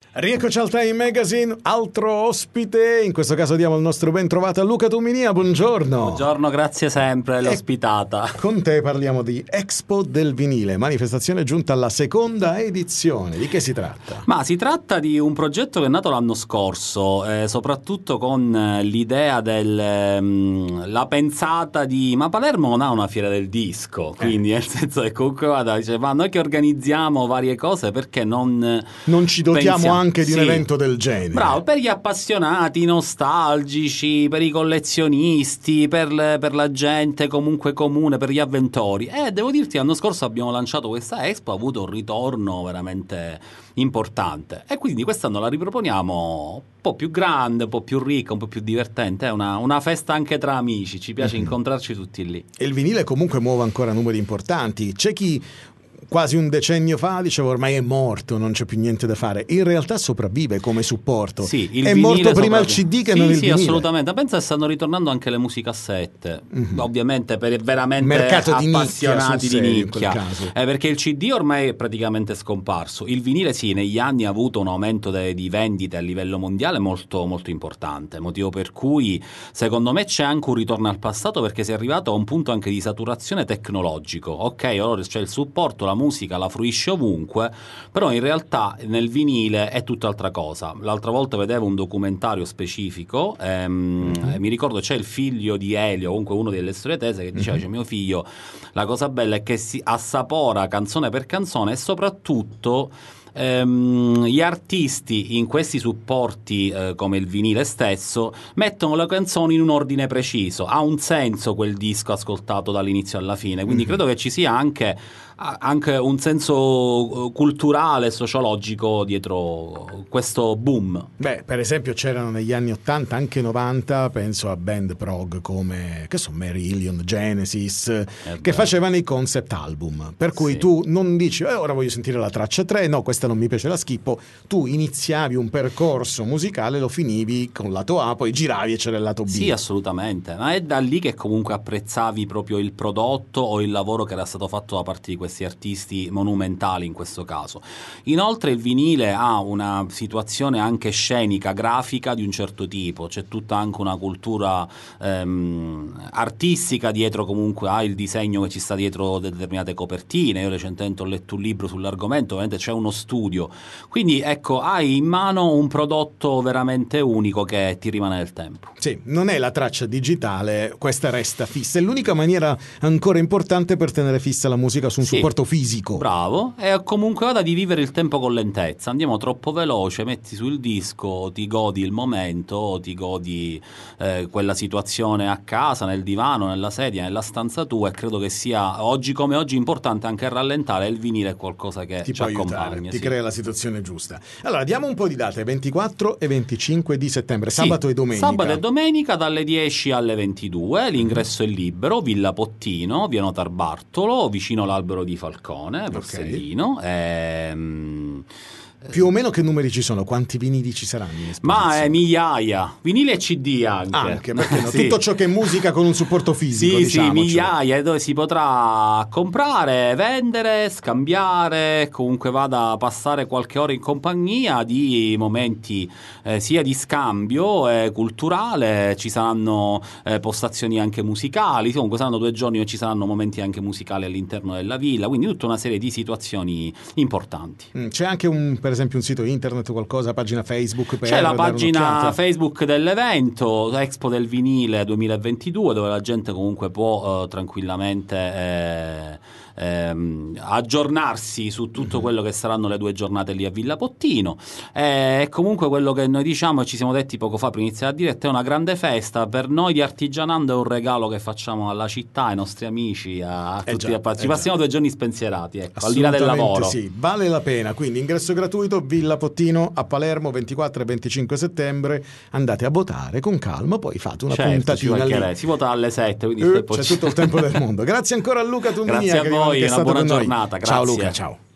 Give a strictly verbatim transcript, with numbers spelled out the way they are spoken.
Rieccoci al Time Magazine, altro ospite, in questo caso diamo il nostro ben trovato a Luca Tumminia, buongiorno. Buongiorno, grazie sempre, l'ospitata. E con te parliamo di Expo del Vinile, manifestazione giunta alla seconda edizione. Di che si tratta? Ma si tratta di un progetto che è nato l'anno scorso, eh, soprattutto con eh, l'idea del ehm, la pensata di ma Palermo non ha una fiera del disco, quindi eh. nel senso che comunque vada, dice ma noi che organizziamo varie cose perché non non ci dotiamo pensiamo... anche di sì. un evento del genere. Bravo, per gli appassionati, nostalgici, per i collezionisti, per, le, per la gente comunque comune, per gli avventori. E devo dirti, l'anno scorso abbiamo lanciato questa Expo, ha avuto un ritorno veramente importante e quindi quest'anno la riproponiamo un po' più grande, un po' più ricca, un po' più divertente. È una, una festa anche tra amici, ci piace mm-hmm. incontrarci tutti lì. E il vinile comunque muove ancora numeri importanti. C'è chi quasi un decennio fa diceva ormai è morto, non c'è più niente da fare. In realtà sopravvive come supporto. Sì, il è morto prima il C D che sì, non il sì, vinile. Sì, assolutamente. Penso che stanno ritornando anche le musicassette. Mm-hmm. Ovviamente per veramente mercato appassionati di di nicchia. nicchia. Eh, perché il C D ormai è praticamente scomparso. Il vinile sì, negli anni ha avuto un aumento de- di vendite a livello mondiale molto, molto importante. Motivo per cui secondo me c'è anche un ritorno al passato, perché si è arrivato a un punto anche di saturazione tecnologico. Ok, allora c'è il supporto, la musica la fruisce ovunque, però in realtà nel vinile è tutt'altra cosa. L'altra volta vedevo un documentario specifico, ehm, mm-hmm. mi ricordo c'è il figlio di Elio, comunque uno delle storie tese, che diceva mm-hmm. c'è mio figlio, la cosa bella è che si assapora canzone per canzone e soprattutto Um, gli artisti in questi supporti eh, come il vinile stesso mettono le canzoni in un ordine preciso, ha un senso quel disco ascoltato dall'inizio alla fine, quindi mm-hmm. credo che ci sia anche, anche un senso culturale, sociologico dietro questo boom. Beh, per esempio c'erano negli anni ottanta, anche novanta, penso a band prog come, che so, Marillion, Genesis, eh che beh. facevano i concept album, per cui sì. tu non dici eh, ora voglio sentire la traccia tre, no, questa non mi piace, la schippo. Tu iniziavi un percorso musicale, lo finivi con lato A, poi giravi e c'era il lato B. Sì, assolutamente, ma è da lì che comunque apprezzavi proprio il prodotto o il lavoro che era stato fatto da parte di questi artisti monumentali in questo caso. Inoltre il vinile ha una situazione anche scenica, grafica di un certo tipo, c'è tutta anche una cultura ehm, artistica dietro, comunque ha il disegno che ci sta dietro determinate copertine. Io recentemente ho letto un libro sull'argomento, ovviamente c'è uno studio, quindi ecco, hai in mano un prodotto veramente unico che ti rimane nel tempo. Sì, non è la traccia digitale, questa resta fissa, è l'unica maniera ancora importante per tenere fissa la musica su un sì, supporto fisico. Bravo, e comunque vada di vivere il tempo con lentezza, andiamo troppo veloce, metti sul disco, ti godi il momento, ti godi eh, quella situazione a casa, nel divano, nella sedia, nella stanza tua, e credo che sia oggi come oggi importante anche rallentare. Il vinile è qualcosa che ti ci accompagna, aiutare, ti sì. crea la situazione giusta. Allora diamo un po' di date: ventiquattro e venticinque di settembre, sabato sì, e domenica. Sabato e domenica dalle dieci alle ventidue, l'ingresso mm-hmm. è libero, Villa Pottino, via Notarbartolo, vicino all'Albero di Falcone, Borsellino. Okay. Ehm... Più o meno che numeri ci sono? Quanti vinili ci saranno in esposizione? Ma è migliaia, vinili e C D anche. Anche, perché no? Sì. Tutto ciò che è musica con un supporto fisico, sì, diciamoci. Sì, migliaia, dove si potrà comprare, vendere, scambiare, comunque vada a passare qualche ora in compagnia di momenti eh, sia di scambio eh, culturale, ci saranno eh, postazioni anche musicali, comunque saranno due giorni dove ci saranno momenti anche musicali all'interno della villa, quindi tutta una serie di situazioni importanti. Mm, c'è anche un... per esempio un sito internet o qualcosa, pagina Facebook per c'è la pagina un'occhiata. Facebook dell'evento Expo del Vinile duemilaventidue, dove la gente comunque può uh, tranquillamente eh, ehm, aggiornarsi su tutto mm-hmm. quello che saranno le due giornate lì a Villa Pottino. E comunque quello che noi diciamo e ci siamo detti poco fa per iniziare a dire è una grande festa per noi di Artigianando, è un regalo che facciamo alla città, ai nostri amici, a, a tutti già, gli appassionati. Ci passiamo già. due giorni spensierati, ecco, al di là del lavoro. Sì, vale la pena, quindi ingresso gratuito, Villa Pottino a Palermo, ventiquattro e venticinque settembre. Andate a votare con calma, poi fate una certo, puntatina lì. Si vota alle sette, quindi eh, c'è tutto il tempo del mondo. Grazie ancora a Luca Tumminia. Grazie a voi, una buona giornata. Grazie. Ciao Luca, ciao.